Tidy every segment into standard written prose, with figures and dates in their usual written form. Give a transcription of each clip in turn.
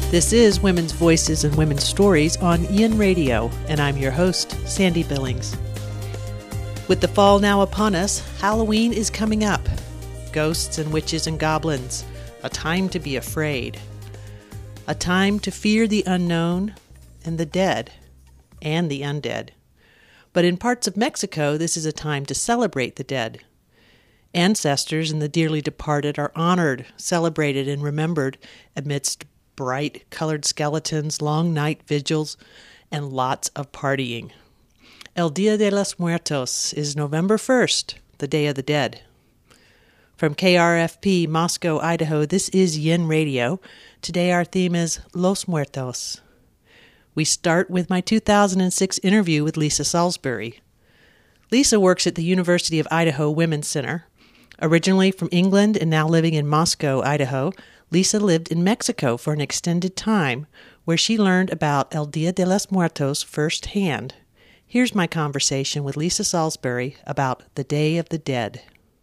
This is Women's Voices and Women's Stories on Ian Radio, and I'm your host, Sandy Billings. With the fall now upon us, Halloween is coming up. Ghosts and witches and goblins, a time to be afraid. A time to fear the unknown and the dead and the undead. But in parts of Mexico, this is a time to celebrate the dead. Ancestors and the dearly departed are honored, celebrated, and remembered amidst bright colored skeletons, long night vigils, and lots of partying. El Dia de los Muertos is November 1st, the Day of the Dead. From KRFP, Moscow, Idaho, this is Yin Radio. Today our theme is Los Muertos. We start with my 2006 interview with Lisa Salisbury. Lisa works at the University of Idaho Women's Center. Originally from England and now living in Moscow, Idaho, Lisa lived in Mexico for an extended time, where she learned about El Dia de los Muertos firsthand. Here's my conversation with Lisa Salisbury about the Day of the Dead.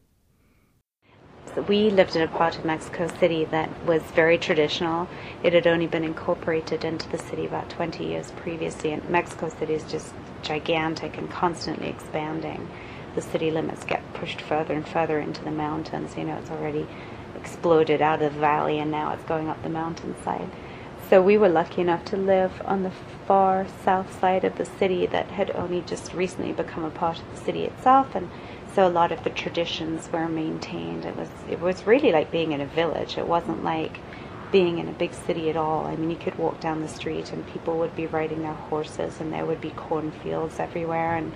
We lived in a part of Mexico City that was very traditional. It had only been incorporated into the city about 20 years previously, and Mexico City is just gigantic and constantly expanding. The city limits get pushed further and further into the mountains. It's already exploded out of the valley and now it's going up the mountainside. So we were lucky enough to live on the far south side of the city that had only just recently become a part of the city itself, and so a lot of the traditions were maintained. It was really like being in a village. It wasn't like being in a big city at all. I mean, you could walk down the street and people would be riding their horses and there would be cornfields everywhere, and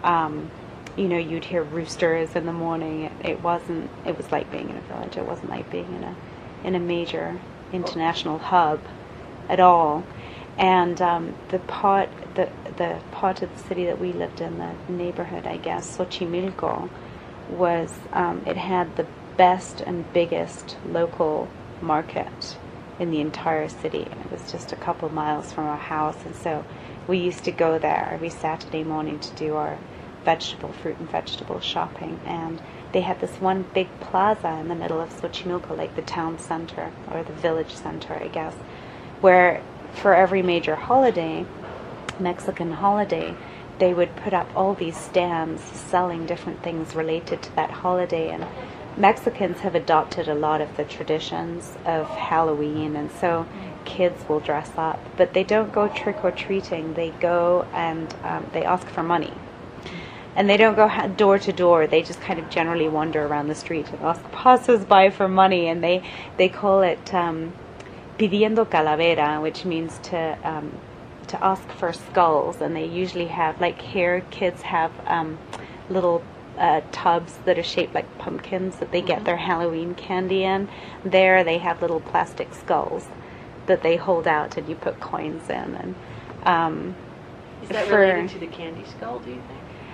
you'd hear roosters in the morning. It was like being in a village. It wasn't like being in a major international hub at all. And the part of the city that we lived in, the neighborhood, I guess, Xochimilco, was it had the best and biggest local market in the entire city. It was just a couple of miles from our house, and so we used to go there every Saturday morning to do our fruit and vegetable shopping. And they had this one big plaza in the middle of Xochimilco, like the town center or the village center, I guess, where for every major holiday, Mexican holiday, they would put up all these stands selling different things related to that holiday. And Mexicans have adopted a lot of the traditions of Halloween, and so kids will dress up, but they don't go trick-or-treating. They go and they ask for money. And they don't go door to door. They just kind of generally wander around the street and ask passers-by for money. And they call it pidiendo calavera, which means to ask for skulls. And they usually have, like here, kids have little tubs that are shaped like pumpkins that they get their Halloween candy in. There they have little plastic skulls that they hold out and you put coins in. And is that related to the candy skull, do you think?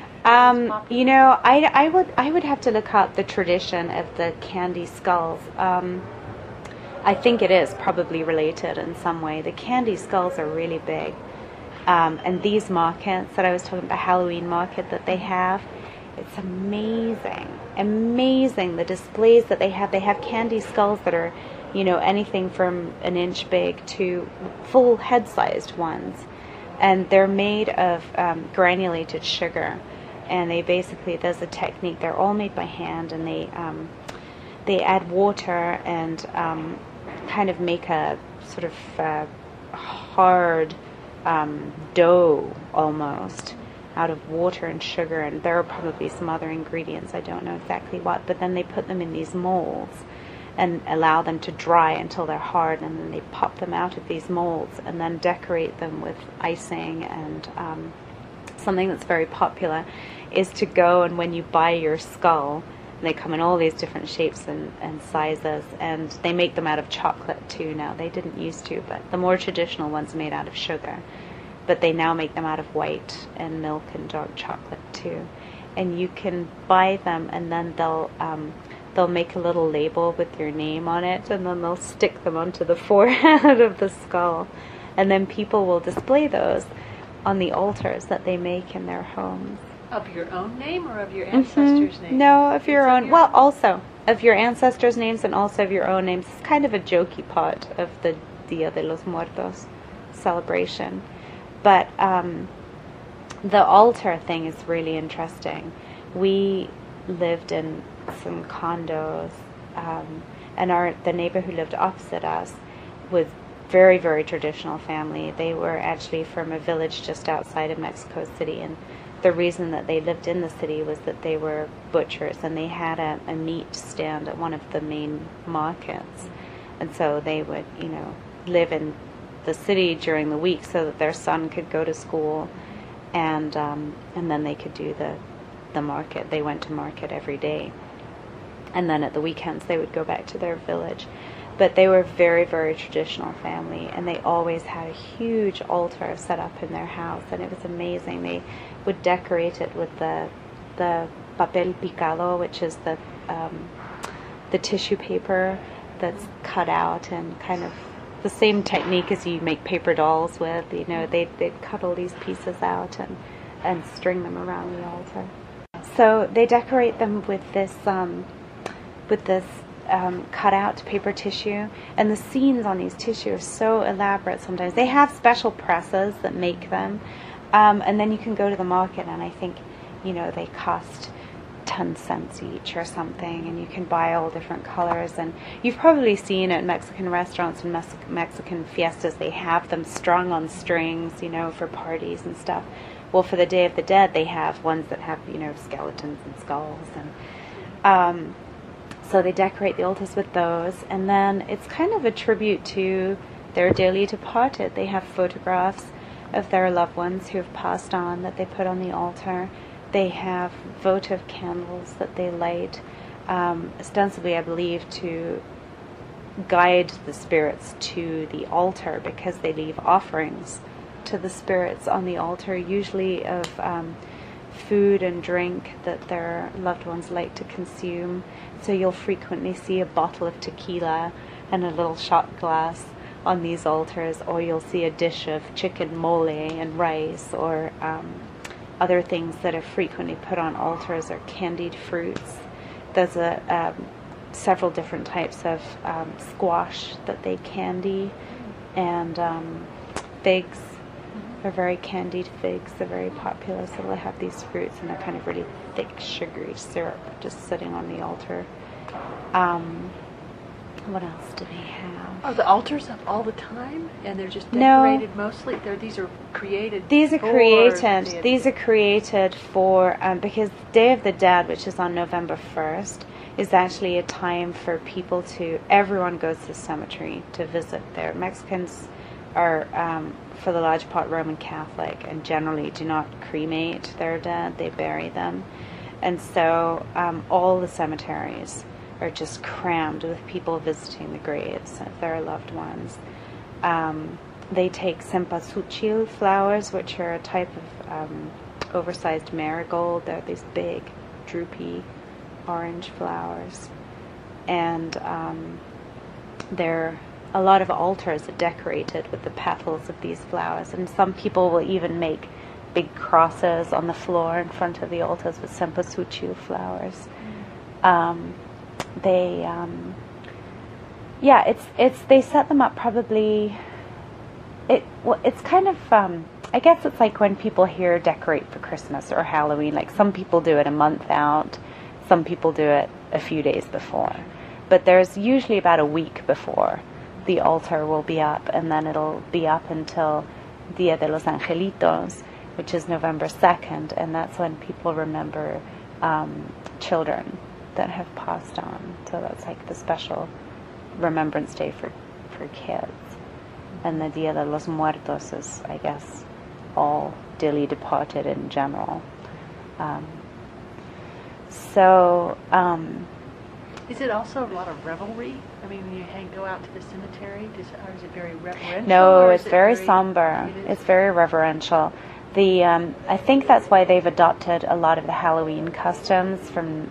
I would have to look up the tradition of the candy skulls. I think it is probably related in some way. The candy skulls are really big. And these markets that I was talking about, Halloween market that they have, it's amazing. Amazing, the displays that they have. They have candy skulls that are, anything from an inch big to full head-sized ones. And they're made of granulated sugar. And there's a technique. They're all made by hand, and they add water and kind of make a sort of hard dough almost out of water and sugar. And there are probably some other ingredients. I don't know exactly what. But then they put them in these molds and allow them to dry until they're hard, and then they pop them out of these molds and then decorate them with icing. And something that's very popular is to go, and when you buy your skull, they come in all these different shapes and sizes, and they make them out of chocolate too now. They didn't used to, but the more traditional ones made out of sugar, but they now make them out of white and milk and dark chocolate too. And you can buy them, and then they'll make a little label with your name on it, and then they'll stick them onto the forehead of the skull, and then people will display those on the altars that they make in their homes. Of your own name or of your ancestors' names? No, of your own. Also of your ancestors' names and also of your own names. It's kind of a jokey part of the Dia de los Muertos celebration. But the altar thing is really interesting. We lived in some condos, and the neighbor who lived opposite us was very, very traditional family. They were actually from a village just outside of Mexico City, and the reason that they lived in the city was that they were butchers, and they had a meat stand at one of the main markets. And so they would, live in the city during the week so that their son could go to school, and then they could do the market. They went to market every day, and then at the weekends they would go back to their village. But they were very, very traditional family, and they always had a huge altar set up in their house, and it was amazing. They would decorate it with the papel picado, which is the tissue paper that's cut out, and kind of the same technique as you make paper dolls with. They'd cut all these pieces out and string them around the altar. So they decorate them with this cut out paper tissue, and the scenes on these tissue are so elaborate. Sometimes they have special presses that make them, and then you can go to the market, and I think they cost 10 cents each or something, and you can buy all different colors. And you've probably seen at Mexican restaurants and Mexican fiestas, they have them strung on strings, for parties and stuff. Well, for the Day of the Dead, they have ones that have skeletons and skulls, and so they decorate the altars with those. And then it's kind of a tribute to their dearly departed. They have photographs of their loved ones who have passed on that they put on the altar. They have votive candles that they light, ostensibly, I believe, to guide the spirits to the altar, because they leave offerings to the spirits on the altar, usually of food and drink that their loved ones like to consume. So you'll frequently see a bottle of tequila and a little shot glass on these altars, or you'll see a dish of chicken mole and rice, or other things that are frequently put on altars are candied fruits. There's several different types of squash that they candy, and figs. They're very candied figs. They're very popular, so they'll have these fruits in a kind of really thick, sugary syrup just sitting on the altar. What else do they have? Are the altars up all the time, and they're just decorated mostly? These are created. These are created. These are created for because Day of the Dead, which is on November 1st, is actually a time for people everyone goes to the cemetery to visit there. Mexicans are, for the large part, Roman Catholic, and generally do not cremate their dead. They bury them. And so all the cemeteries are just crammed with people visiting the graves of their loved ones. They take cempasúchil flowers, which are a type of oversized marigold. They're these big, droopy, orange flowers. And there are a lot of altars are decorated with the petals of these flowers. And some people will even make big crosses on the floor in front of the altars with cempasúchil flowers. They set them up probably. It's kind of I guess it's like when people here decorate for Christmas or Halloween. Like, some people do it a month out, some people do it a few days before, but there's usually about a week before the altar will be up, and then it'll be up until Dia de los Angelitos, which is November 2nd, and that's when people remember children that have passed on. So that's like the special Remembrance Day for kids. And the Dia de los Muertos is, I guess, all dearly departed in general. Is it also a lot of revelry? I mean, when you go out to the cemetery, or is it very reverential? No, it's very somber. It's very reverential. I think that's why they've adopted a lot of the Halloween customs from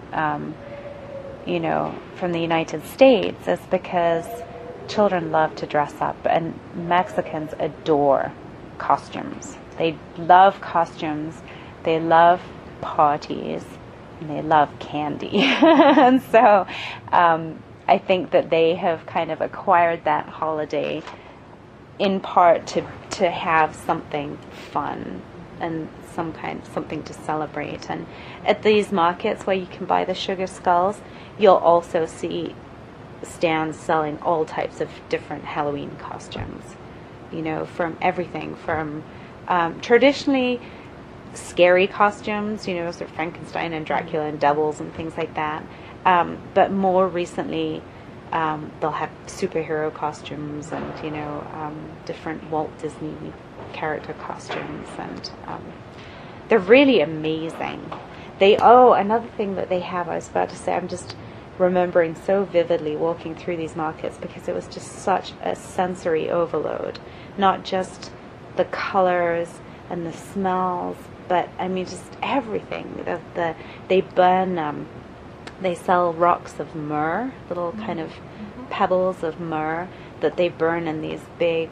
the United States, is because children love to dress up, and Mexicans adore costumes. They love costumes, they love parties, and they love candy. And so I think that they have kind of acquired that holiday in part to have something fun and something to celebrate. And at these markets where you can buy the sugar skulls, you'll also see stands selling all types of different Halloween costumes. You know, from everything from traditionally scary costumes, you know, sort of Frankenstein and Dracula and devils and things like that. But more recently, they'll have superhero costumes and, you know, different Walt Disney character costumes, and they're really amazing. Another thing that they have, I was about to say, I'm just remembering so vividly walking through these markets because it was just such a sensory overload. Not just the colors and the smells, but I mean just everything. They burn, they sell rocks of myrrh, little kind of pebbles of myrrh that they burn in these big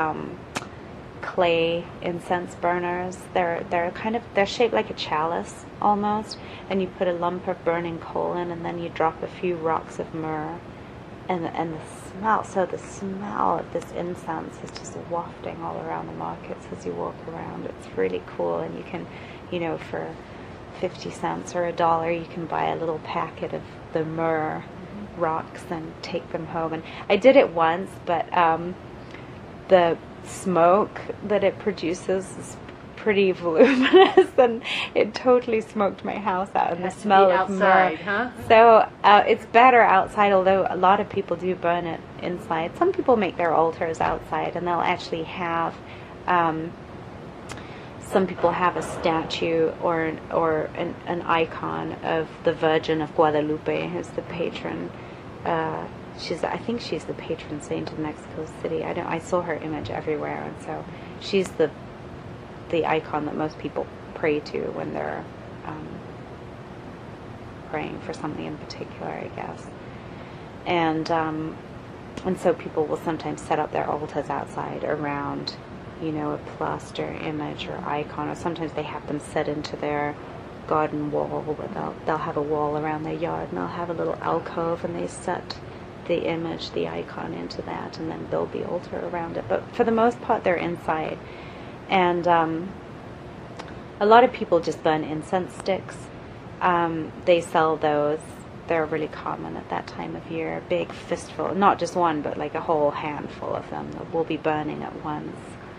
clay incense burners. They're shaped like a chalice almost, and you put a lump of burning coal in, and then you drop a few rocks of myrrh, and the smell of this incense is just wafting all around the markets as you walk around. It's really cool, and you can, you know, for 50 cents or $1, you can buy a little packet of the myrrh rocks and take them home. And I did it once, but the smoke that it produces is pretty voluminous, and it totally smoked my house out. And the smell of myrrh. Huh? So it's better outside, although a lot of people do burn it inside. Some people make their altars outside, and they'll actually have. Some people have a statue or an icon of the Virgin of Guadalupe, who's the patron. I think she's the patron saint of Mexico City. I saw her image everywhere, and so she's the icon that most people pray to when they're praying for something in particular, I guess. And so people will sometimes set up their altars outside around, you know, a plaster image or icon, or sometimes they have them set into their garden wall, where they'll have a wall around their yard, and they'll have a little alcove, and they set the image, the icon, into that, and then build the altar around it. But for the most part, they're inside. And a lot of people just burn incense sticks. They sell those. They're really common at that time of year. A big fistful, not just one, but like a whole handful of them that will be burning at once.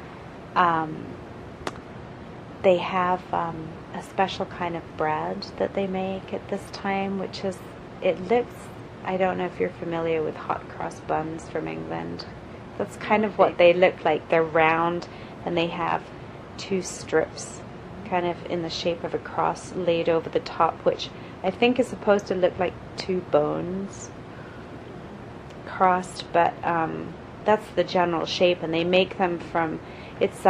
They have a special kind of bread that they make at this time, which is, it looks, I don't know if you're familiar with hot cross buns from England. That's kind of what they look like. They're round, and they have two strips kind of in the shape of a cross laid over the top, which I think is supposed to look like two bones crossed, but that's the general shape. And they make them from, it's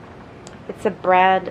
a bread,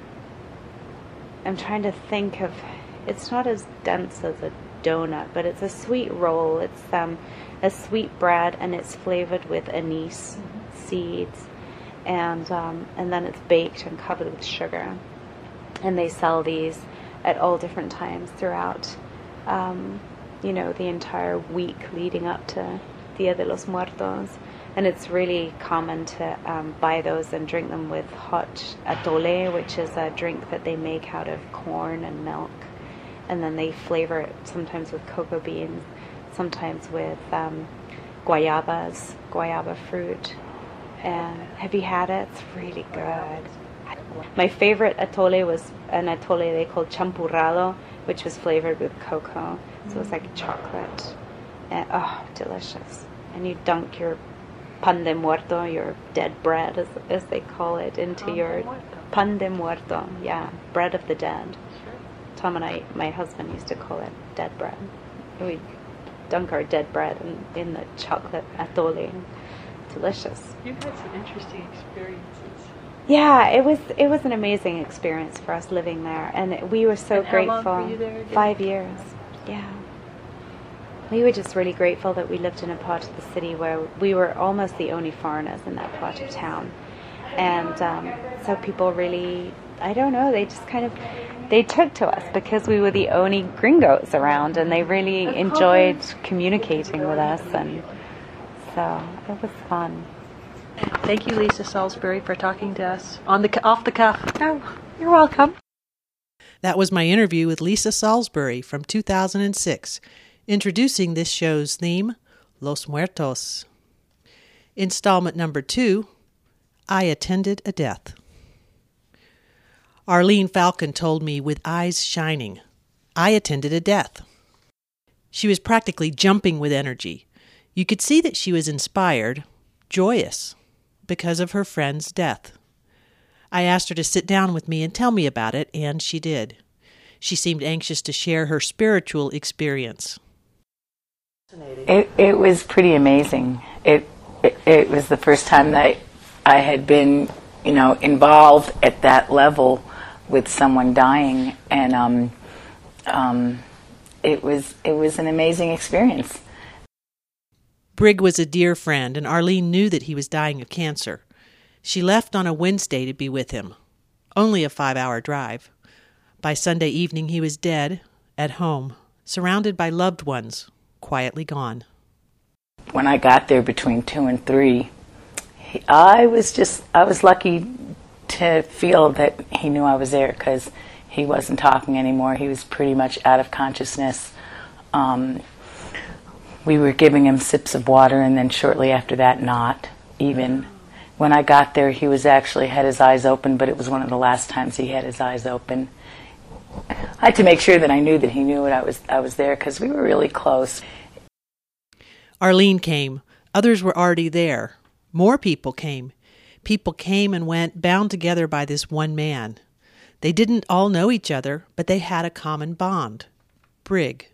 I'm trying to think of, it's not as dense as a donut, but it's a sweet roll. It's a sweet bread, and it's flavored with anise seeds, and then it's baked and covered with sugar. And they sell these at all different times throughout, you know, the entire week leading up to Dia de los Muertos. And it's really common to buy those and drink them with hot atole, which is a drink that they make out of corn and milk. And then they flavor it sometimes with cocoa beans, sometimes with guayaba fruit. And have you had it? It's really good. My favorite atole was an atole they called champurrado, which was flavored with cocoa. So it's like chocolate. And, delicious. And you dunk your pan de muerto, your dead bread, as they call it, into your pan de muerto. Yeah, bread of the dead. Tom and my husband used to call it dead bread. We dunk our dead bread in the chocolate atole. Delicious. You've had some interesting experiences. Yeah, it was an amazing experience for us living there, and we were so grateful. How long were you there again? 5 years. Yeah. We were just really grateful that we lived in a part of the city where we were almost the only foreigners in that part of town. And so people really, I don't know, they just kind of, they took to us because we were the only gringos around, and they really enjoyed communicating with us, and so it was fun. Thank you, Lisa Salisbury, for talking to us off the cuff. Oh, you're welcome. That was my interview with Lisa Salisbury from 2006, introducing this show's theme, Los Muertos. Installment number 2, I Attended a Death. Arlene Falcon told me with eyes shining, I attended a death. She was practically jumping with energy. You could see that she was inspired, joyous, because of her friend's death. I asked her to sit down with me and tell me about it, and she did. She seemed anxious to share her spiritual experience. It was pretty amazing. It was the first time that I had been, involved at that level with someone dying, and it was an amazing experience. Brig was a dear friend, and Arlene knew that he was dying of cancer. She left on a Wednesday to be with him, only a 5-hour drive. By Sunday evening he was dead, at home, surrounded by loved ones, quietly gone. When I got there between 2 and 3, I was lucky to feel that he knew I was there, because he wasn't talking anymore. He was pretty much out of consciousness. We were giving him sips of water, and then shortly after that, not even. When I got there, he was actually had his eyes open, but it was one of the last times he had his eyes open. I had to make sure that I knew that he knew I was there, because we were really close. Arlene came. Others were already there. More people came. People came and went, bound together by this one man. They didn't all know each other, but they had a common bond. Brig.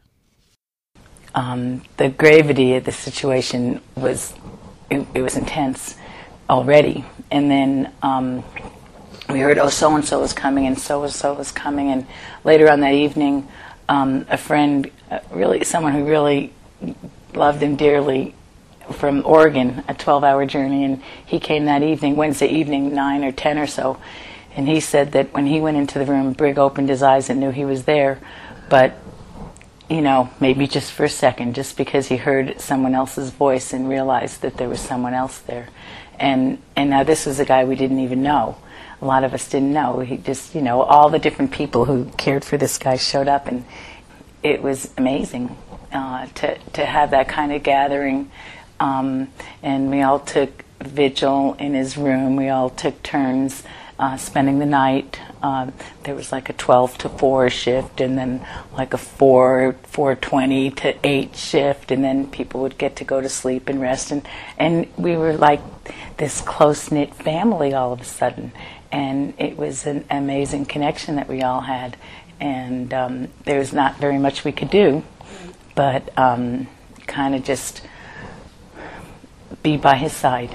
The gravity of the situation was intense already. And then we heard, so-and-so was coming, and so-and-so was coming. And later on that evening, a friend, someone who really loved him dearly, from Oregon, a 12-hour journey, and he came that evening, Wednesday evening, 9 or 10 or so. And he said that when he went into the room, Brig opened his eyes and knew he was there, but maybe just for a second, just because he heard someone else's voice and realized that there was someone else there. And now this was a guy we didn't even know. A lot of us didn't know. He just, all the different people who cared for this guy showed up, and it was amazing to have that kind of gathering. And we all took vigil in his room. We all took turns spending the night. There was like a 12 to 4 shift, and then like a 4:20 to 8 shift, and then people would get to go to sleep and rest, and we were like this close-knit family all of a sudden, and it was an amazing connection that we all had, and there was not very much we could do, but kind of just be by his side.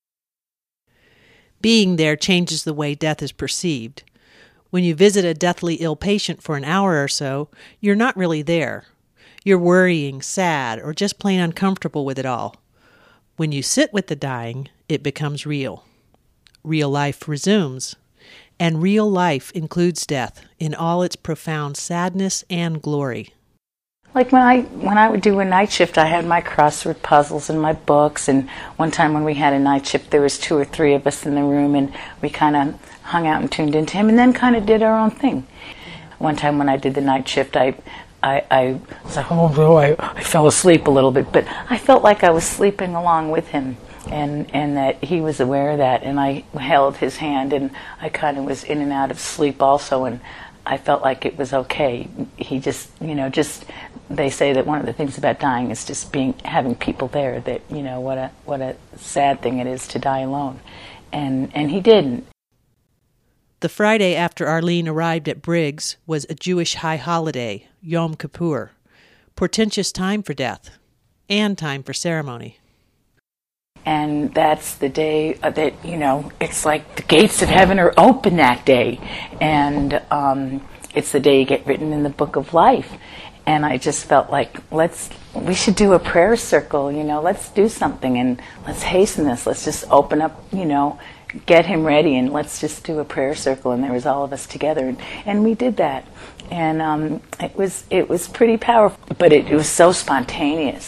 Being there changes the way death is perceived. When you visit a deathly ill patient for an hour or so, you're not really there. You're worrying, sad, or just plain uncomfortable with it all. When you sit with the dying, it becomes real. Real life resumes. And real life includes death in all its profound sadness and glory. Like when I would do a night shift, I had my crossword puzzles and my books, and one time when we had a night shift, there was 2 or 3 of us in the room, and we kind of hung out and tuned into him, and then kind of did our own thing. One time when I did the night shift, I was like, oh boy, I fell asleep a little bit, but I felt like I was sleeping along with him, and that he was aware of that, and I held his hand, and I kind of was in and out of sleep also, and I felt like it was okay. He just, they say that one of the things about dying is just having people there, that, what a sad thing it is to die alone. And he didn't. The Friday after Arlene arrived at Briggs was a Jewish high holiday, Yom Kippur, portentous time for death, and time for ceremony. And that's the day that, it's like the gates of heaven are open that day. And it's the day you get written in the book of life. And I just felt like, we should do a prayer circle, let's do something, and let's hasten this. Let's just open up, get him ready, and let's just do a prayer circle. And there was all of us together, and we did that. And it was pretty powerful, but it was so spontaneous.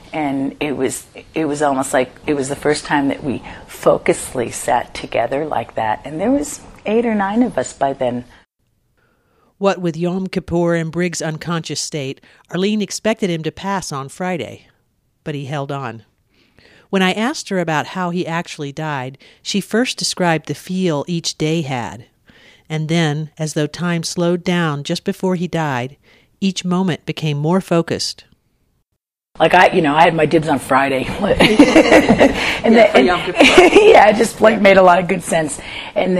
And it was almost like it was the first time that we focusedly sat together like that. And there was 8 or 9 of us by then. What with Yom Kippur and Briggs' unconscious state, Arlene expected him to pass on Friday, but he held on. When I asked her about how he actually died, she first described the feel each day had. And then, as though time slowed down just before he died, each moment became more focused. Like I had my dibs on Friday, and it just made a lot of good sense. And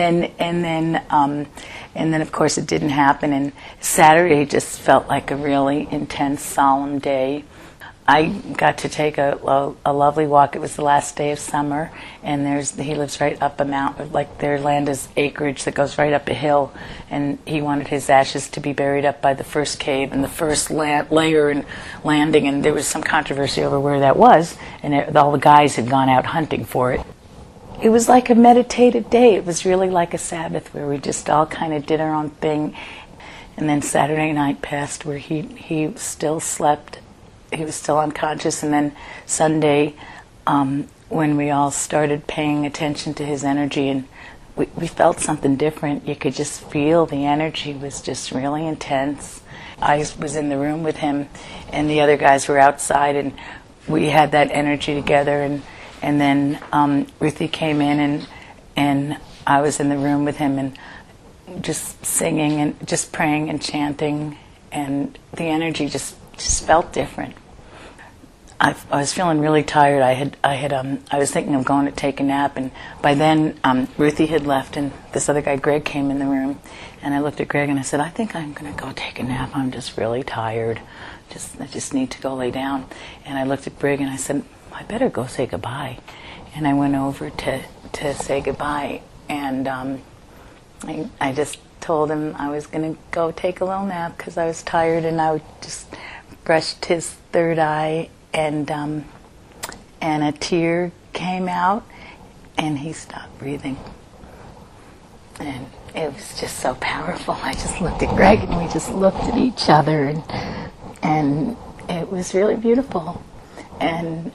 then of course it didn't happen. And Saturday just felt like a really intense, solemn day. I got to take a lovely walk. It was the last day of summer, and he lives right up a mountain. Like their land is acreage that goes right up a hill, and he wanted his ashes to be buried up by the first cave and the first layer and landing. And there was some controversy over where that was, and all the guys had gone out hunting for it. It was like a meditative day. It was really like a Sabbath where we just all kind of did our own thing. And then Saturday night passed where he still slept. He was still unconscious, and then Sunday, when we all started paying attention to his energy, and we felt something different. You could just feel the energy was just really intense. I was in the room with him, and the other guys were outside, and we had that energy together. And then Ruthie came in, and I was in the room with him, and just singing and just praying and chanting, and the energy just felt different. I was feeling really tired. I was thinking of going to take a nap, and by then Ruthie had left, and this other guy Greg came in the room, and I looked at Greg and I said, "I think I'm going to go take a nap. I'm just really tired. I just need to go lay down." And I looked at Greg and I said, "I better go say goodbye." And I went over to say goodbye, and I just told him I was going to go take a little nap because I was tired, and I just brushed his third eye, and a tear came out, and he stopped breathing. And it was just so powerful. I just looked at Greg, and we just looked at each other, and it was really beautiful. And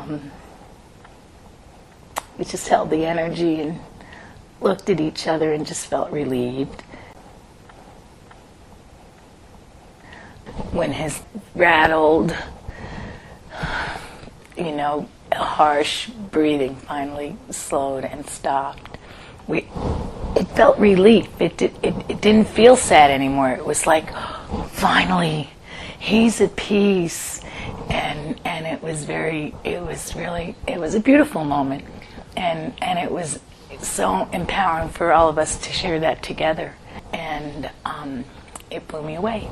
we just held the energy and looked at each other and just felt relieved. When his rattled, harsh breathing finally slowed and stopped, it felt relief. It didn't feel sad anymore. It was like, finally, he's at peace, and it was a beautiful moment, and it was so empowering for all of us to share that together, and it blew me away.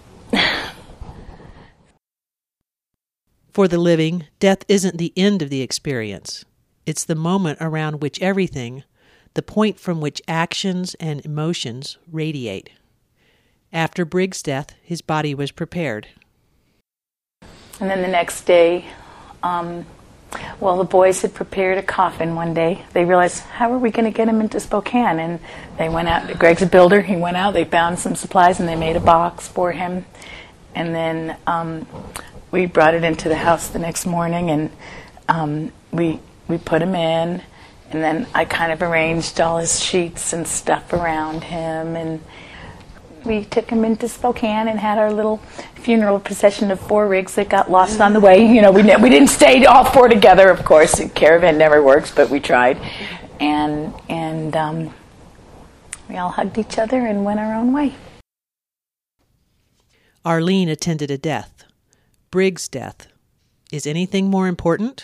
For the living, death isn't the end of the experience. It's the moment around which everything, the point from which actions and emotions radiate. After Briggs' death, his body was prepared. And then the next day, the boys had prepared a coffin one day. They realized, how are we going to get him into Spokane? And they went out. Greg's a builder. He went out. They found some supplies, and they made a box for him. And then we brought it into the house the next morning, and we put him in. And then I kind of arranged all his sheets and stuff around him, and we took him into Spokane and had our little funeral procession of 4 rigs that got lost on the way. We didn't stay all 4 together, of course. A caravan never works, but we tried. And we all hugged each other and went our own way. Arlene attended a death. Briggs' death. Is anything more important?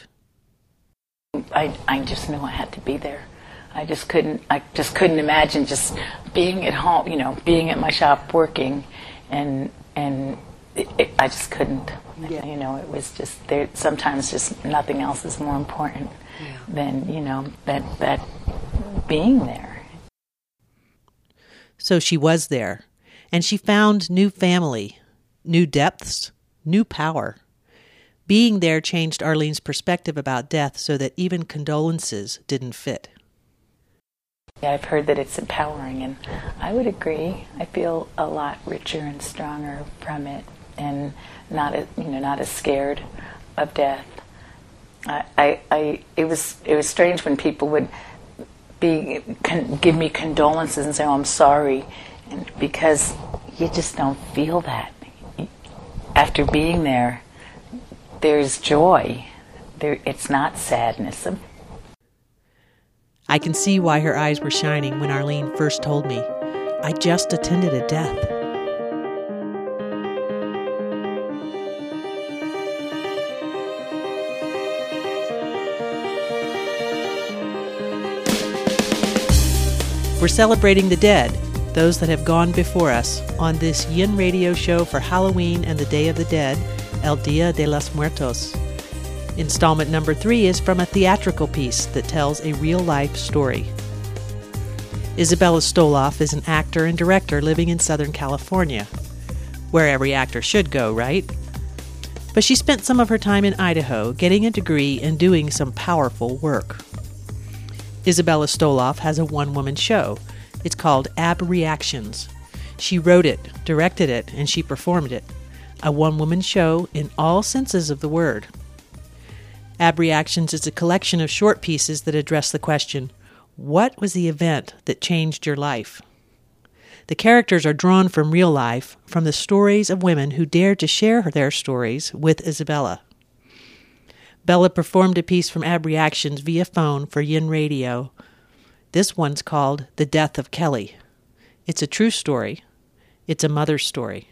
I just knew I had to be there. I just couldn't imagine just being at home, being at my shop working, and I just couldn't. Yeah. It was just there. Sometimes just nothing else is more important than that being there. So she was there, and she found new family, new depths, new power. Being there changed Arlene's perspective about death so that even condolences didn't fit. Yeah, I've heard that it's empowering, and I would agree. I feel a lot richer and stronger from it, and not as scared. of death. It was strange when people would give me condolences and say, "Oh, I'm sorry," because you just don't feel that. After being there, there's joy. It's not sadness. I can see why her eyes were shining when Arlene first told me, "I just attended a death." We're celebrating the dead, those that have gone before us, on this Yin Radio show for Halloween and the Day of the Dead, El Dia de los Muertos. Installment number 3 is from a theatrical piece that tells a real-life story. Isabella Stoloff is an actor and director living in Southern California, where every actor should go, right? But she spent some of her time in Idaho getting a degree and doing some powerful work. Isabella Stoloff has a one-woman show. It's called Ab Reactions. She wrote it, directed it, and she performed it. A one-woman show in all senses of the word. Ab Reactions is a collection of short pieces that address the question, what was the event that changed your life? The characters are drawn from real life, from the stories of women who dared to share their stories with Isabella. Bella performed a piece from Ab Reactions via phone for Yin Radio. This one's called The Death of Kelly. It's a true story. It's a mother's story.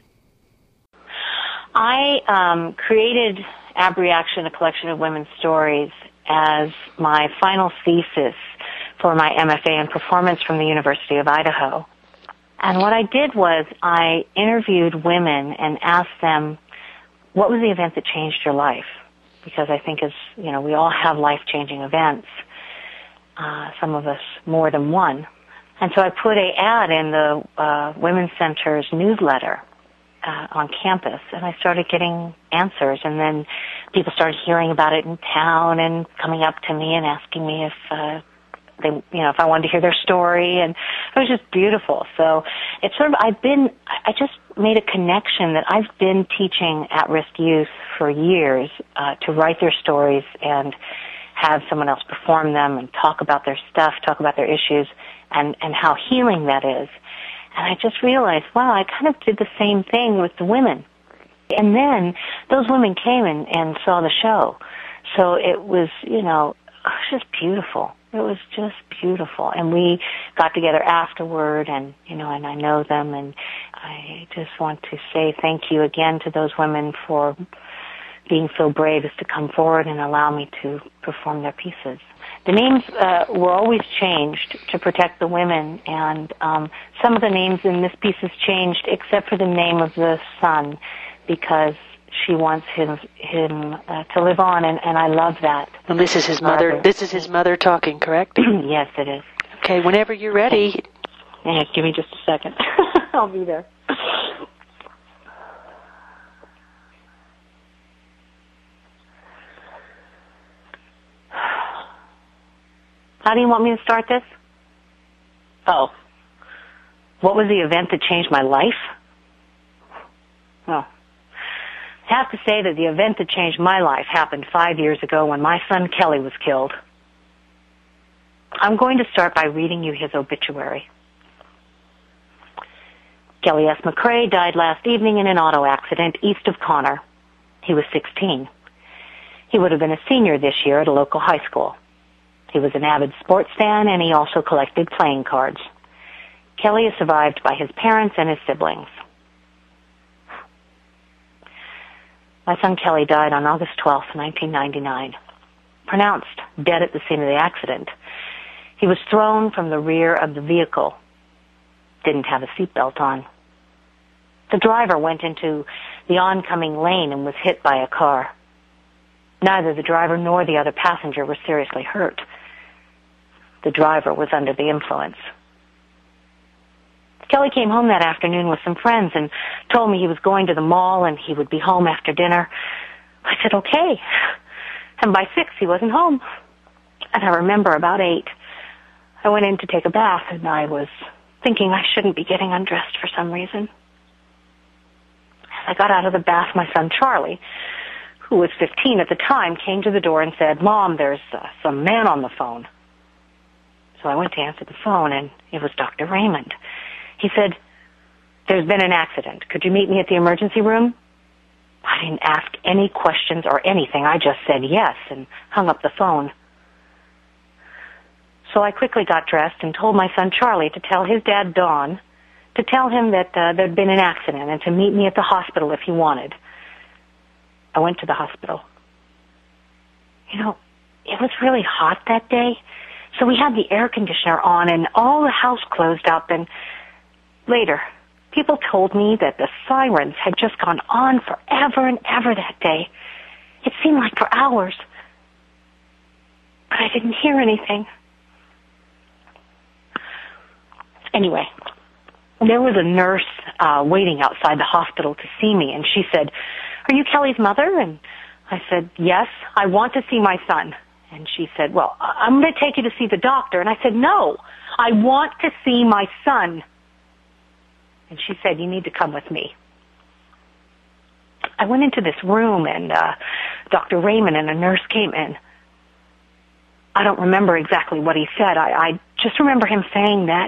I created Ab Reaction, a collection of women's stories, as my final thesis for my MFA in performance from the University of Idaho. And what I did was I interviewed women and asked them, what was the event that changed your life? Because I think we all have life-changing events, some of us more than one. And so I put an ad in the Women's Center's newsletter on campus, and I started getting answers, and then people started hearing about it in town and coming up to me and asking me if if I wanted to hear their story, and it was just beautiful. So it's I just made a connection that I've been teaching at-risk youth for years to write their stories and have someone else perform them and talk about their stuff, talk about their issues, and how healing that is. And I just realized, wow, I kind of did the same thing with the women. And then those women came and saw the show. So it was, it was just beautiful. It was just beautiful. And we got together afterward, and I know them, and I just want to say thank you again to those women for being so brave as to come forward and allow me to perform their pieces. The names were always changed to protect the women, and some of the names in this piece is changed except for the name of the son, because she wants him to live on, and I love that. And this is his mother. This is his mother talking, correct? Yes, it is. Okay, whenever you're ready. Yeah, give me just a second. I'll be there. How do you want me to start this? Oh. What was the event that changed my life? Oh. I have to say that the event that changed my life happened 5 years ago when my son Kelly was killed. I'm going to start by reading you his obituary. Kelly S. McCrae died last evening in an auto accident east of Connor. He was 16. He would have been a senior this year at a local high school. He was an avid sports fan, and he also collected playing cards. Kelly is survived by his parents and his siblings. My son Kelly died on August 12, 1999, pronounced dead at the scene of the accident. He was thrown from the rear of the vehicle, didn't have a seatbelt on. The driver went into the oncoming lane and was hit by a car. Neither the driver nor the other passenger were seriously hurt. The driver was under the influence. Kelly came home that afternoon with some friends and told me he was going to the mall and he would be home after dinner. I said, okay. And by 6, he wasn't home. And I remember about 8, I went in to take a bath, and I was thinking I shouldn't be getting undressed for some reason. As I got out of the bath, my son Charlie, who was 15 at the time, came to the door and said, "Mom, there's some man on the phone." So I went to answer the phone, and it was Dr. Raymond. He said, "There's been an accident. Could you meet me at the emergency room?" I didn't ask any questions or anything. I just said yes and hung up the phone. So I quickly got dressed and told my son Charlie to tell his dad, Don, to tell him that there'd been an accident and to meet me at the hospital if he wanted. I went to the hospital. You know, it was really hot that day, so we had the air conditioner on and all the house closed up, and later, people told me that the sirens had just gone on forever and ever that day. It seemed like for hours. But I didn't hear anything. Anyway, there was a nurse waiting outside the hospital to see me, and she said, "Are you Kelly's mother?" And I said, "Yes, I want to see my son." And she said, "Well, I'm going to take you to see the doctor." And I said, "No, I want to see my son." And she said, "You need to come with me." I went into this room, and Dr. Raymond and a nurse came in. I don't remember exactly what he said. I just remember him saying that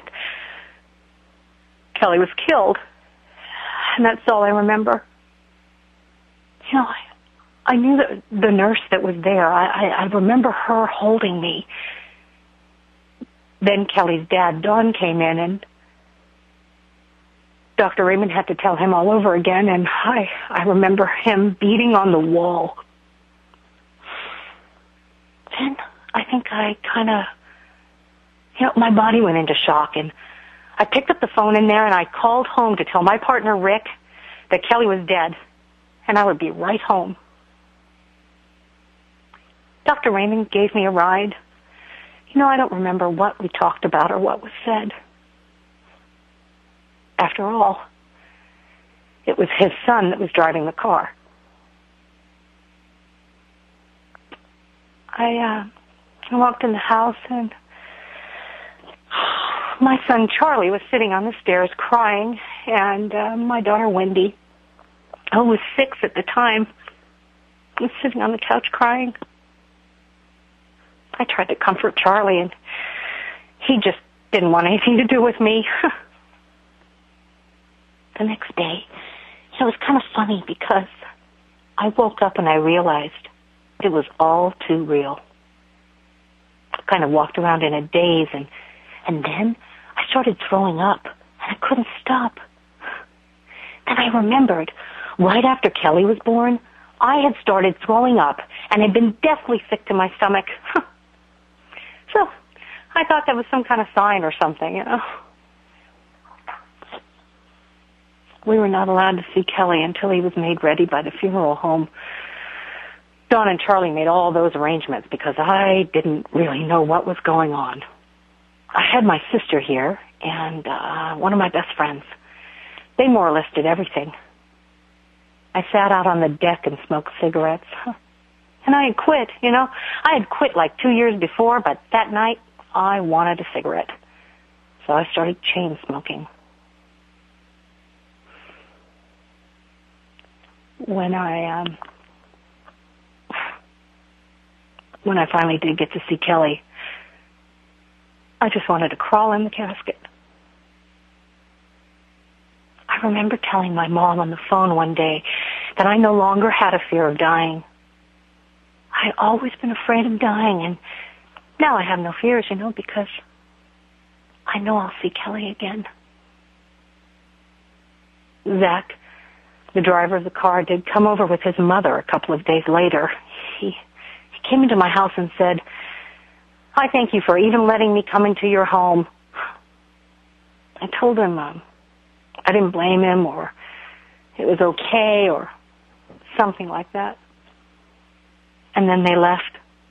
Kelly was killed, and that's all I remember. You know, I knew that the nurse that was there. I remember her holding me. Then Kelly's dad, Don, came in, and Dr. Raymond had to tell him all over again, and I remember him beating on the wall. Then I think I kind of, my body went into shock, and I picked up the phone in there, and I called home to tell my partner, Rick, that Kelly was dead, and I would be right home. Dr. Raymond gave me a ride. I don't remember what we talked about or what was said. After all, it was his son that was driving the car. I walked in the house, and my son Charlie was sitting on the stairs crying, and my daughter Wendy, who was 6 at the time, was sitting on the couch crying. I tried to comfort Charlie, and he just didn't want anything to do with me. The next day, it was kind of funny because I woke up and I realized it was all too real. I kind of walked around in a daze, and then I started throwing up, and I couldn't stop. Then I remembered, right after Kelly was born, I had started throwing up and had been deathly sick to my stomach. So I thought that was some kind of sign or something, We were not allowed to see Kelly until he was made ready by the funeral home. Don and Charlie made all those arrangements because I didn't really know what was going on. I had my sister here and one of my best friends. They more or less did everything. I sat out on the deck and smoked cigarettes. And I had quit, I had quit like 2 years before, but that night I wanted a cigarette. So I started chain smoking. When I finally did get to see Kelly, I just wanted to crawl in the casket. I remember telling my mom on the phone one day that I no longer had a fear of dying. I'd always been afraid of dying, and now I have no fears, because I know I'll see Kelly again. Zach, the driver of the car, did come over with his mother a couple of days later. He came into my house and said, "I thank you for even letting me come into your home." I told him I didn't blame him, or it was okay, or something like that. And then they left.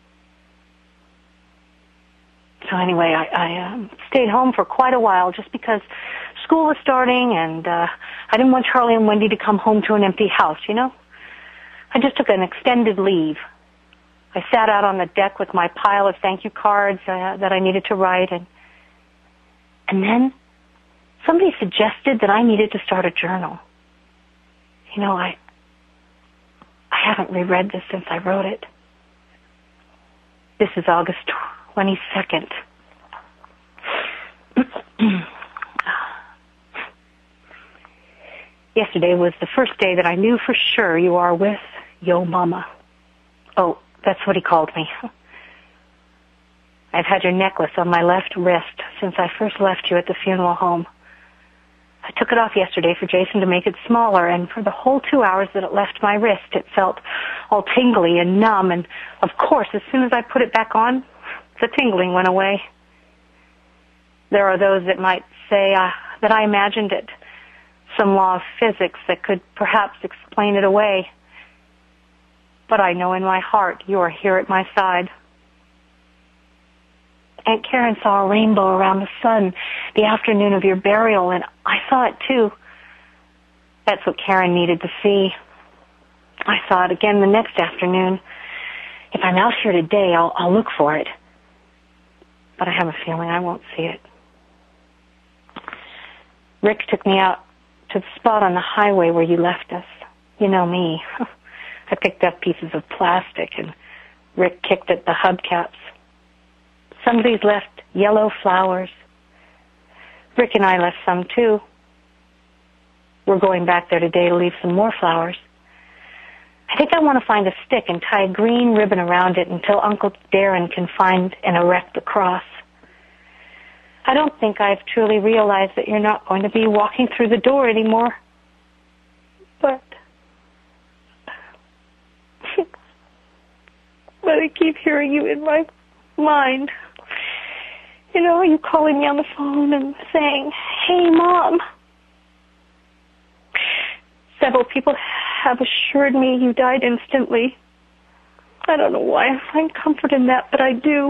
So anyway, I stayed home for quite a while just because school was starting, and I didn't want Charlie and Wendy to come home to an empty house, I just took an extended leave. I sat out on the deck with my pile of thank you cards that I needed to write, and then somebody suggested that I needed to start a journal. I haven't reread this since I wrote it. This is August 22nd. Yesterday was the first day that I knew for sure you are with Yo Mama. Oh, that's what he called me. I've had your necklace on my left wrist since I first left you at the funeral home. I took it off yesterday for Jason to make it smaller, and for the whole 2 hours that it left my wrist, it felt all tingly and numb, and of course, as soon as I put it back on, the tingling went away. There are those that might say that I imagined it, some law of physics that could perhaps explain it away. But I know in my heart you are here at my side. Aunt Karen saw a rainbow around the sun the afternoon of your burial, and I saw it too. That's what Karen needed to see. I saw it again the next afternoon. If I'm out here today, I'll look for it. But I have a feeling I won't see it. Rick took me out to the spot on the highway where you left us. You know me. I picked up pieces of plastic, and Rick kicked at the hubcaps. Somebody's left yellow flowers. Rick and I left some, too. We're going back there today to leave some more flowers. I think I want to find a stick and tie a green ribbon around it until Uncle Darren can find and erect the cross. I don't think I've truly realized that you're not going to be walking through the door anymore. But I keep hearing you in my mind. You know, you calling me on the phone and saying, "Hey, Mom." Several people have assured me you died instantly. I don't know why I find comfort in that, but I do.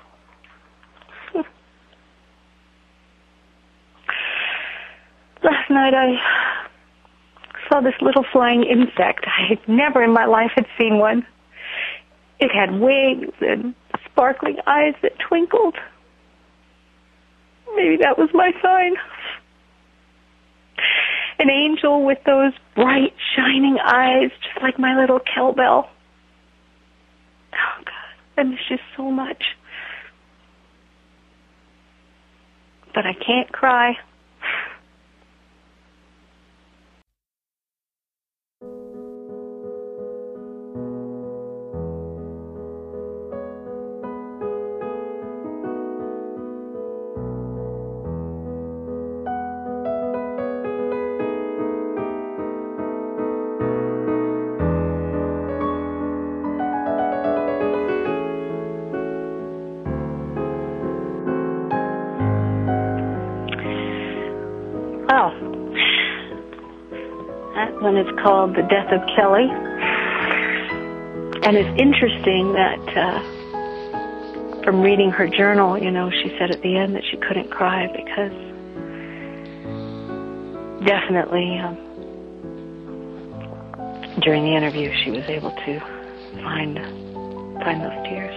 Last night I saw this little flying insect. I never in my life had seen one. It had wings and sparkling eyes that twinkled. Maybe that was my sign. An angel with those bright, shining eyes, just like my little cowbell. Oh, God, I miss you so much. But I can't cry. That one is called The Death of Kelly. And it's interesting that from reading her journal, you know, she said at the end that she couldn't cry because definitely during the interview she was able to find those tears.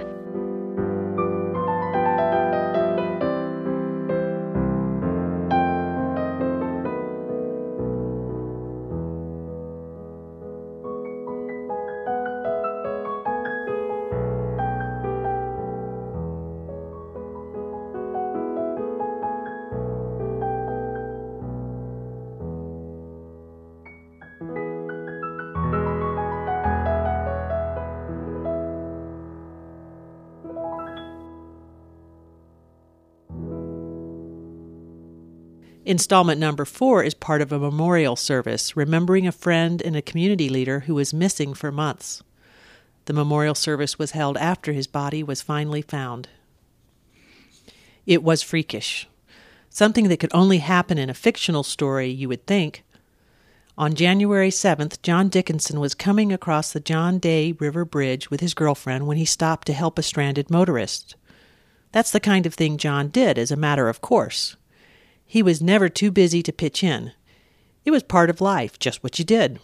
Installment number 4 is part of a memorial service remembering a friend and a community leader who was missing for months. The memorial service was held after his body was finally found. It was freakish. Something that could only happen in a fictional story, you would think. On January 7th, John Dickinson was coming across the John Day River Bridge with his girlfriend when he stopped to help a stranded motorist. That's the kind of thing John did as a matter of course. He was never too busy to pitch in. It was part of life, just what you did.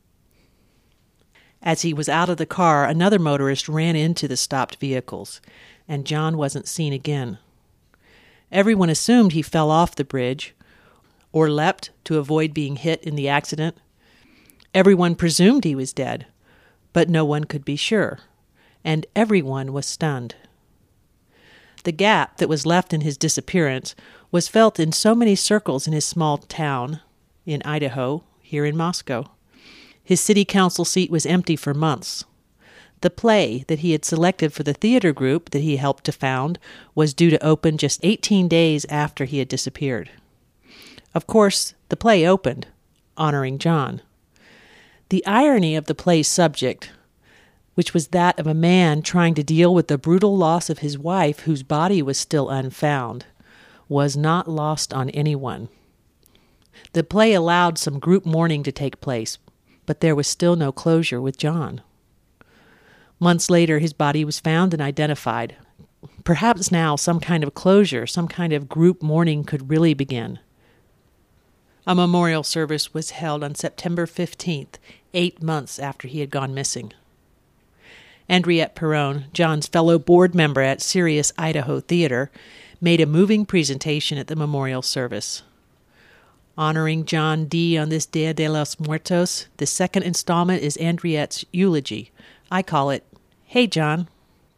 As he was out of the car, another motorist ran into the stopped vehicles, and John wasn't seen again. Everyone assumed he fell off the bridge, or leapt to avoid being hit in the accident. Everyone presumed he was dead, but no one could be sure, and everyone was stunned. The gap that was left in his disappearance was felt in so many circles in his small town, in Idaho, here in Moscow. His city council seat was empty for months. The play that he had selected for the theater group that he helped to found was due to open just 18 days after he had disappeared. Of course, the play opened, honoring John. The irony of the play's subject, which was that of a man trying to deal with the brutal loss of his wife whose body was still unfound, was not lost on anyone. The play allowed some group mourning to take place, but there was still no closure with John. Months later, his body was found and identified. Perhaps now some kind of closure, some kind of group mourning could really begin. A memorial service was held on September 15th, 8 months after he had gone missing. Andriette Perron, John's fellow board member at Sirius Idaho Theater, made a moving presentation at the memorial service. Honoring John D. on this Dia de los Muertos, the second installment is Andriette's eulogy. I call it, Hey, John.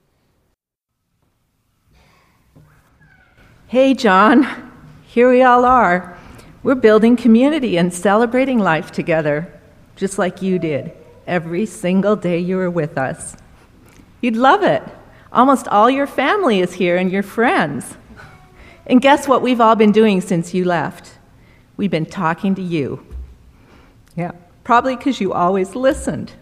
Hey, John. Here we all are. We're building community and celebrating life together, just like you did, every single day you were with us. You'd love it. Almost all your family is here and your friends. And guess what we've all been doing since you left? We've been talking to you. Yeah, probably because you always listened.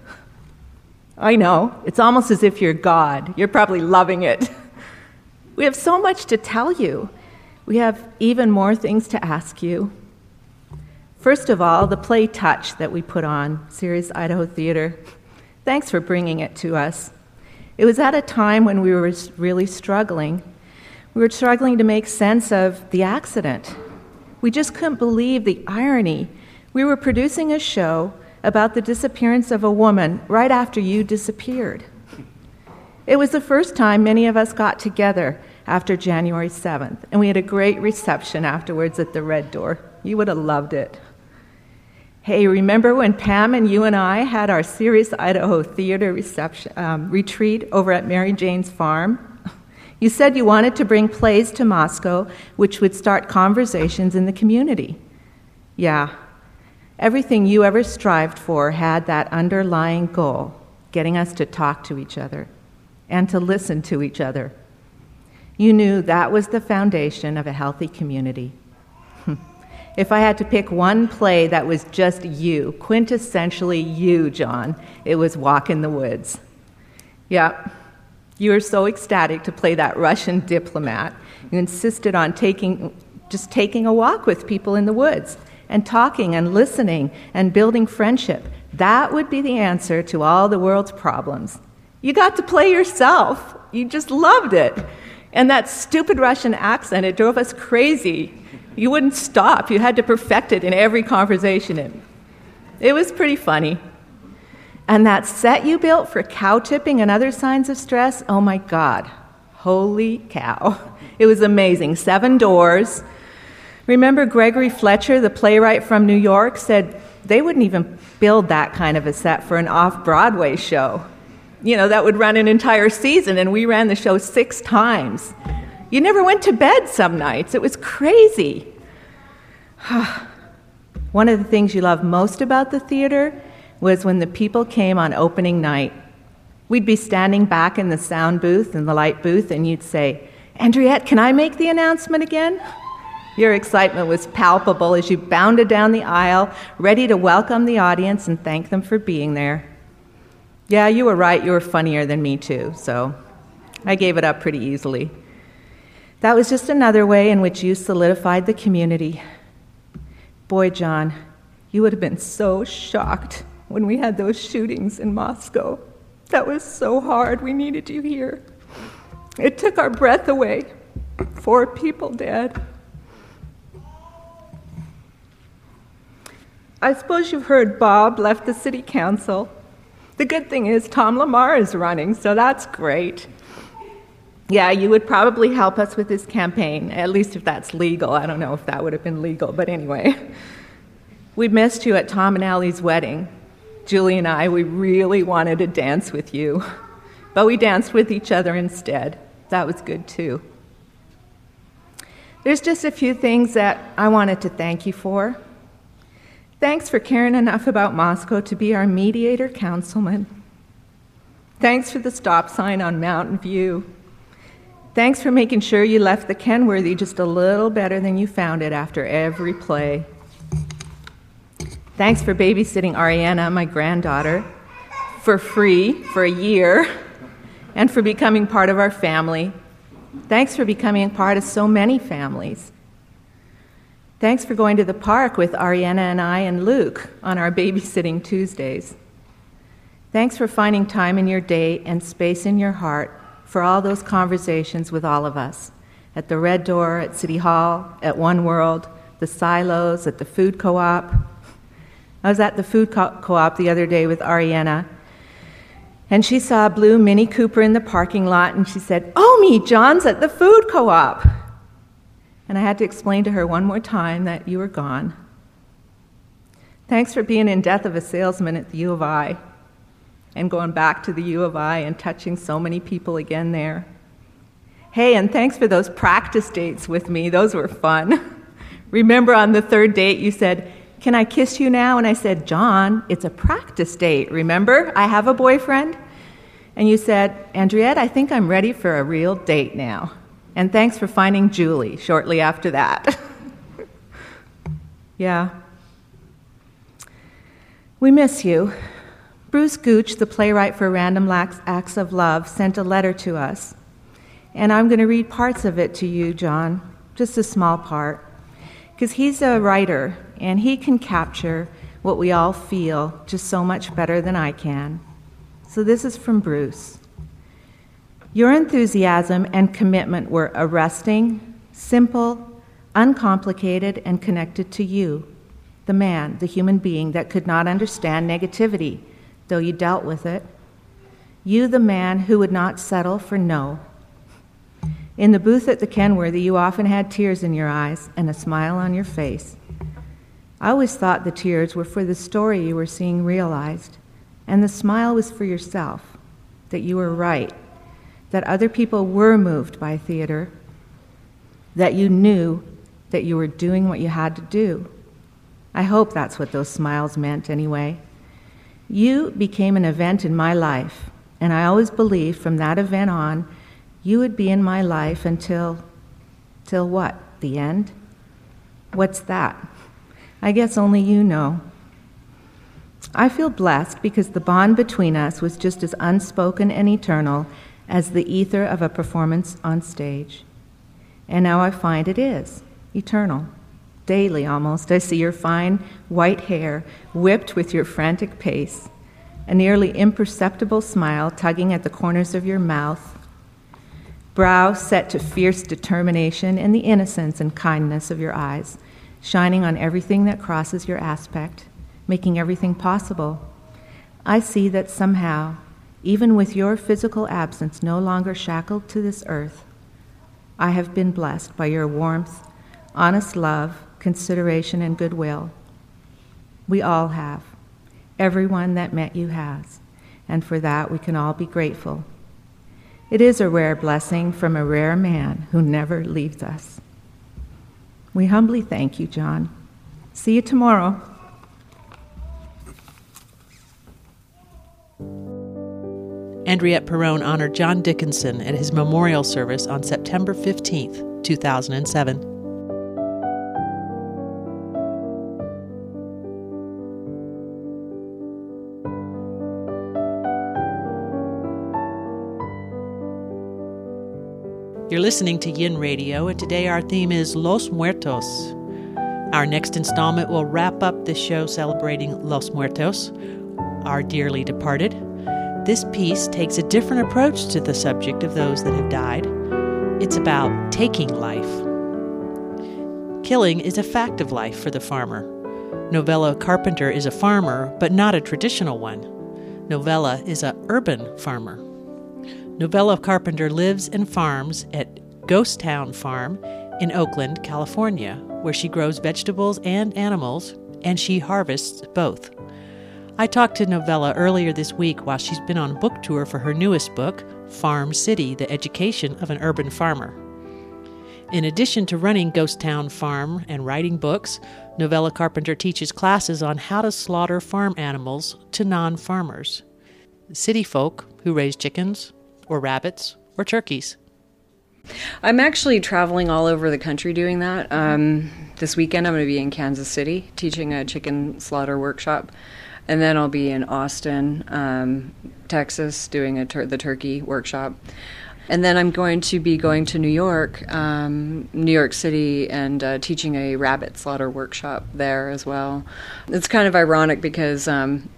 I know, it's almost as if you're God. You're probably loving it. We have so much to tell you. We have even more things to ask you. First of all, the play Touch that we put on, Sirius Idaho Theater. Thanks for bringing it to us. It was at a time when we were really struggling. We were struggling to make sense of the accident. We just couldn't believe the irony. We were producing a show about the disappearance of a woman right after you disappeared. It was the first time many of us got together after January 7th, and we had a great reception afterwards at the Red Door. You would have loved it. Hey, remember when Pam and you and I had our Sirius Idaho Theater retreat over at Mary Jane's farm? You said you wanted to bring plays to Moscow, which would start conversations in the community. Yeah, everything you ever strived for had that underlying goal, getting us to talk to each other and to listen to each other. You knew that was the foundation of a healthy community. If I had to pick one play that was just you, quintessentially you, John, it was Walk in the Woods. Yeah, you were so ecstatic to play that Russian diplomat. You insisted on taking a walk with people in the woods and talking and listening and building friendship. That would be the answer to all the world's problems. You got to play yourself. You just loved it. And that stupid Russian accent, it drove us crazy. You wouldn't stop. You had to perfect it in every conversation. It was pretty funny. And that set you built for cow tipping and other signs of stress, oh my God, holy cow. It was amazing. 7 doors. Remember Gregory Fletcher, the playwright from New York, said they wouldn't even build that kind of a set for an off-Broadway show. You know, that would run an entire season, and we ran the show 6 times. You never went to bed some nights. It was crazy. One of the things you loved most about the theater was when the people came on opening night. We'd be standing back in the sound booth and the light booth, and you'd say, Andriette, can I make the announcement again? Your excitement was palpable as you bounded down the aisle, ready to welcome the audience and thank them for being there. Yeah, you were right. You were funnier than me, too, so I gave it up pretty easily. That was just another way in which you solidified the community. Boy, John, you would have been so shocked when we had those shootings in Moscow. That was so hard. We needed you here. It took our breath away. 4 people dead. I suppose you've heard Bob left the city council. The good thing is Tom Lamar is running, so that's great. Yeah, you would probably help us with this campaign, at least if that's legal. I don't know if that would have been legal, but anyway. We missed you at Tom and Allie's wedding. Julie and I, we really wanted to dance with you, but we danced with each other instead. That was good too. There's just a few things that I wanted to thank you for. Thanks for caring enough about Moscow to be our mediator councilman. Thanks for the stop sign on Mountain View. Thanks for making sure you left the Kenworthy just a little better than you found it after every play. Thanks for babysitting Ariana, my granddaughter, for free for a year, and for becoming part of our family. Thanks for becoming part of so many families. Thanks for going to the park with Ariana and I and Luke on our babysitting Tuesdays. Thanks for finding time in your day and space in your heart for all those conversations with all of us, at the Red Door, at City Hall, at One World, the silos, at the food co-op. I was at the food co-op the other day with Ariana, and she saw a blue Mini Cooper in the parking lot, and she said, "Oh, me, John's at the food co-op." And I had to explain to her one more time that you were gone. Thanks for being in Death of a Salesman at the U of I, and going back to the U of I and touching so many people again there. Hey, and thanks for those practice dates with me. Those were fun. Remember on the third date you said, "Can I kiss you now?" And I said, "John, it's a practice date, remember? I have a boyfriend." And you said, "Andriette, I think I'm ready for a real date now." And thanks for finding Julie shortly after that. Yeah. We miss you. Bruce Gooch, the playwright for Random Acts of Love, sent a letter to us. And I'm going to read parts of it to you, John, just a small part. Because he's a writer, and he can capture what we all feel just so much better than I can. So this is from Bruce. Your enthusiasm and commitment were arresting, simple, uncomplicated, and connected to you, the man, the human being that could not understand negativity, though you dealt with it. You, the man who would not settle for no. In the booth at the Kenworthy, you often had tears in your eyes and a smile on your face. I always thought the tears were for the story you were seeing realized, and the smile was for yourself, that you were right, that other people were moved by theater, that you knew that you were doing what you had to do. I hope that's what those smiles meant anyway. You became an event in my life, and I always believed from that event on, you would be in my life until what? The end? What's that? I guess only you know. I feel blessed because the bond between us was just as unspoken and eternal as the ether of a performance on stage. And now I find it is eternal. Daily almost, I see your fine white hair whipped with your frantic pace, a nearly imperceptible smile tugging at the corners of your mouth, brow set to fierce determination, and the innocence and kindness of your eyes, shining on everything that crosses your aspect, making everything possible. I see that somehow, even with your physical absence no longer shackled to this earth, I have been blessed by your warmth, honest love, consideration, and goodwill. We all have. Everyone that met you has. And for that, we can all be grateful. It is a rare blessing from a rare man who never leaves us. We humbly thank you, John. See you tomorrow. Andriette Perron honored John Dickinson at his memorial service on September 15th, 2007. You're listening to Yin Radio, and today our theme is Los Muertos. Our next installment will wrap up this show celebrating Los Muertos, our dearly departed. This piece takes a different approach to the subject of those that have died. It's about taking life. Killing is a fact of life for the farmer. Novella Carpenter is a farmer, but not a traditional one. Novella is an urban farmer. Novella Carpenter lives and farms at Ghost Town Farm in Oakland, California, where she grows vegetables and animals, and she harvests both. I talked to Novella earlier this week while she's been on book tour for her newest book, Farm City, The Education of an Urban Farmer. In addition to running Ghost Town Farm and writing books, Novella Carpenter teaches classes on how to slaughter farm animals to non-farmers, city folk who raise chickens or rabbits or turkeys. I'm actually traveling all over the country doing that. This weekend I'm going to be in Kansas City teaching a chicken slaughter workshop. And then I'll be in Austin, Texas, doing the turkey workshop. And then I'm going to be going to New York City, and teaching a rabbit slaughter workshop there as well. It's kind of ironic because, when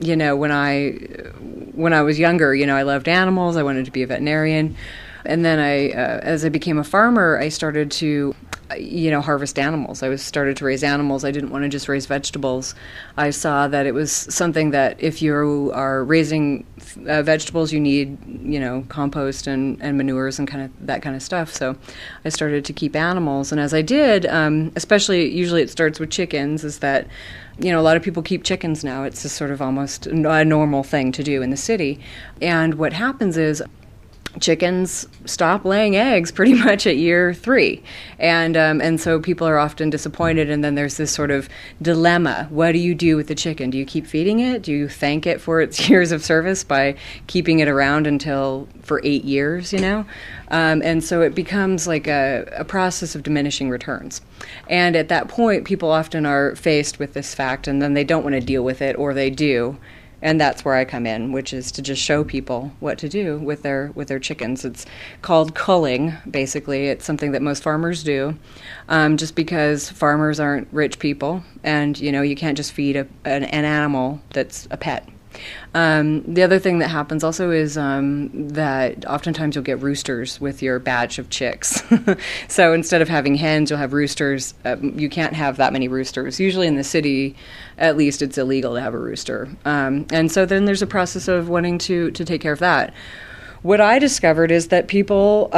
I was younger, I loved animals. I wanted to be a veterinarian. And then as I became a farmer, I started to harvest animals. I started to raise animals. I didn't want to just raise vegetables. I saw that it was something that if you are raising vegetables, you need, compost and manures and that kind of stuff. So I started to keep animals. And as I did, usually it starts with chickens, is that, a lot of people keep chickens now. It's just sort of almost a normal thing to do in the city. And what happens is, chickens stop laying eggs pretty much at year 3. And so people are often disappointed, and then there's this sort of dilemma. What do you do with the chicken? Do you keep feeding it? Do you thank it for its years of service by keeping it around for 8 years, And so it becomes like a process of diminishing returns. And at that point, people often are faced with this fact, and then they don't want to deal with it, or they do. And that's where I come in, which is to just show people what to do with their chickens. It's called culling, basically. It's something that most farmers do, just because farmers aren't rich people, and you can't just feed an animal that's a pet. The other thing that happens also is that oftentimes you'll get roosters with your batch of chicks. So instead of having hens, you'll have roosters. You can't have that many roosters. Usually in the city, at least, it's illegal to have a rooster. And so then there's a process of wanting to take care of that. What I discovered is that people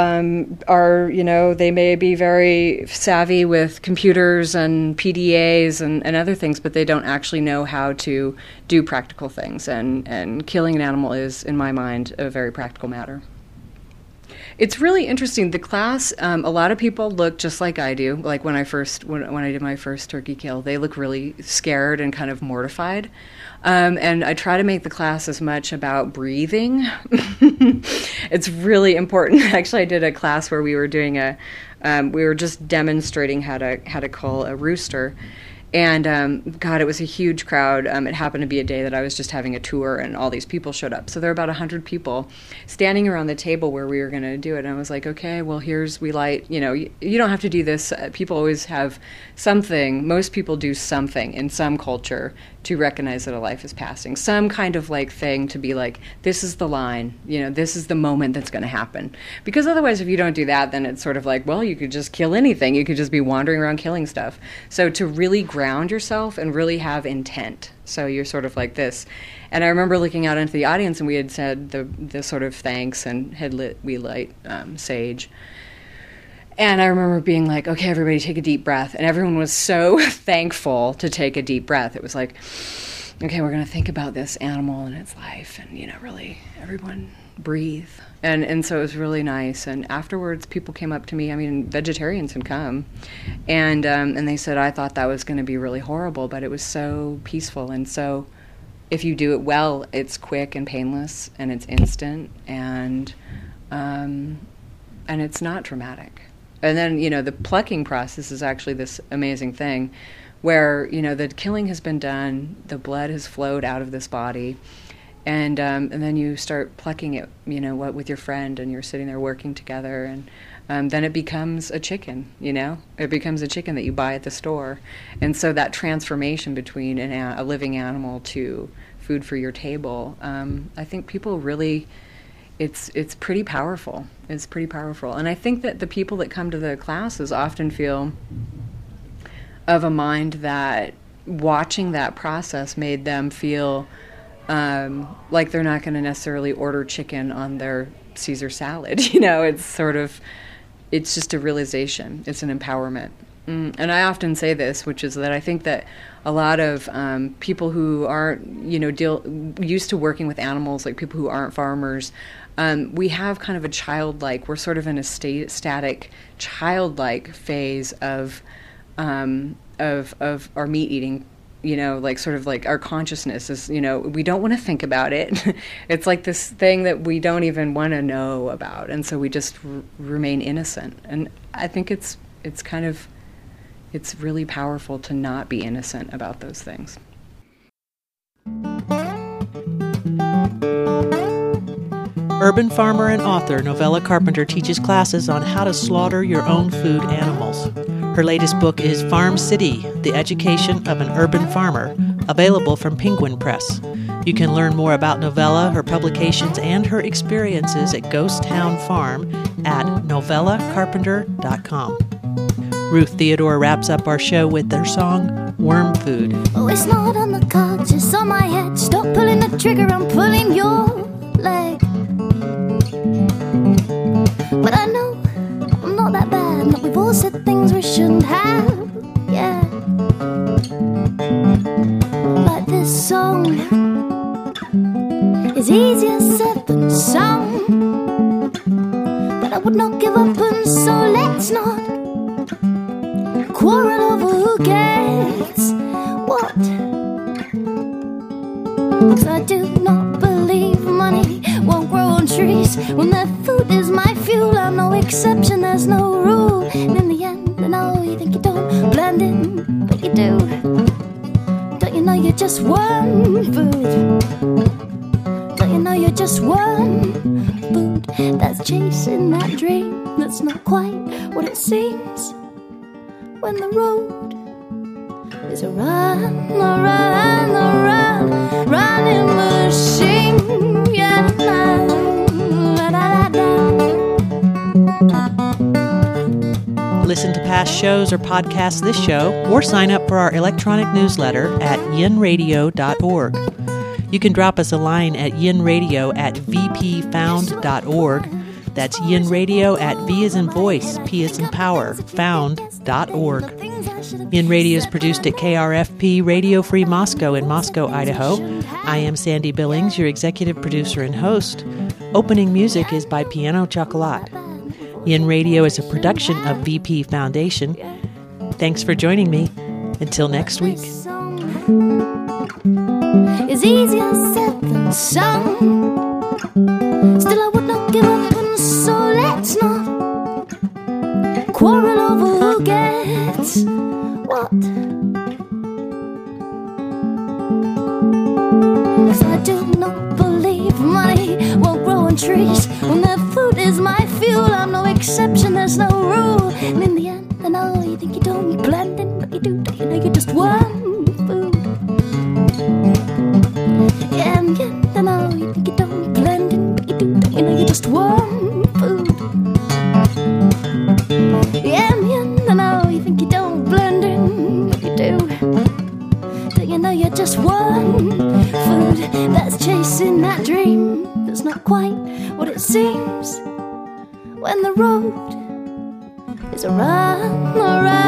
they may be very savvy with computers and PDAs and other things, but they don't actually know how to do practical things. And killing an animal is, in my mind, a very practical matter. It's really interesting. The class, a lot of people look just like I do. Like when I did my first turkey kill, they look really scared and kind of mortified. And I try to make the class as much about breathing. It's really important. Actually, I did a class where we were doing we were just demonstrating how to cull a rooster. And, it was a huge crowd. It happened to be a day that I was just having a tour, and all these people showed up. So there were about 100 people standing around the table where we were going to do it. And I was like, okay, well, we light, you don't have to do this. People always have something. Most people do something in some culture to recognize that a life is passing. Some kind of thing to be like, this is the line, this is the moment that's going to happen. Because otherwise, if you don't do that, then it's sort of like, well, you could just kill anything. You could just be wandering around killing stuff. So to really ground yourself and really have intent. So you're sort of like this. And I remember looking out into the audience, and we had said the sort of thanks, and we light sage. And I remember being like, okay, everybody take a deep breath. And everyone was so thankful to take a deep breath. It was like, okay, we're going to think about this animal and its life, and, really everyone breathe. And so it was really nice. And afterwards, people came up to me. I mean, vegetarians had come. And they said, I thought that was going to be really horrible, but it was so peaceful. And so if you do it well, it's quick and painless, and it's instant, and it's not traumatic. And then, the plucking process is actually this amazing thing where, the killing has been done, the blood has flowed out of this body, and then you start plucking it, with your friend, and you're sitting there working together, and then it becomes a chicken, It becomes a chicken that you buy at the store. And so that transformation between a living animal to food for your table, I think people really... It's pretty powerful. It's pretty powerful. And I think that the people that come to the classes often feel of a mind that watching that process made them feel like they're not going to necessarily order chicken on their Caesar salad. It's just a realization. It's an empowerment. And I often say this, which is that I think that a lot of people who aren't, used to working with animals, like people who aren't farmers, we have kind of a childlike, we're sort of in a static, childlike phase of our meat eating. Like sort of like our consciousness is, we don't want to think about it. It's like this thing that we don't even want to know about. And so we just remain innocent. And I think it's really powerful to not be innocent about those things. Urban farmer and author Novella Carpenter teaches classes on how to slaughter your own food animals. Her latest book is Farm City, The Education of an Urban Farmer, available from Penguin Press. You can learn more about Novella, her publications, and her experiences at Ghost Town Farm at novellacarpenter.com. Ruth Theodore wraps up our show with their song, Worm Food. Oh, it's not on the cards, it's on my head. Stop pulling the trigger, I'm pulling your leg. But I know I'm not that bad, that we've all said things we shouldn't have, yeah. Like this song is easier said than sung, but I would not give up, and so let's not quarrel over who gets what. 'Cause I do not believe money won't grow on trees. When their food is my fuel, I'm no exception, there's no rule. And in the end, I know you think you don't blend in, but you do. Don't you know you're just worm food? Don't you know you're just worm food that's chasing that dream that's not quite what it seems? When the road is a running machine, yeah. Listen to past shows or podcast this show, or sign up for our electronic newsletter at yinradio.org. You can drop us a line at yinradio@vpfound.org. That's yinradio at V as in voice, P as in power, found.org. Yin Radio is produced at KRFP Radio Free Moscow in Moscow, Idaho. I am Sandy Billings, your executive producer and host. Opening music is by Piano Chocolat. Yin Radio is a production of VP Foundation. Thanks for joining me. Until next week. It's easier said than sung. Still I would not give up, and so let's not quarrel over who gets what. 'Cause I do not believe money won't grow on trees. When their food is my fuel, I'm no exception, there's no rule. And in the end, I know you think you don't blend in, but you do. Don't you know you're just worm food? Yeah, and I know you think you don't blend in, but you do. Don't you know you're just worm food? Yeah, and I know you think you don't blend in, but you do. Don't you know you're just worm food that's chasing that dream that's not quite what it seems? When the road is a running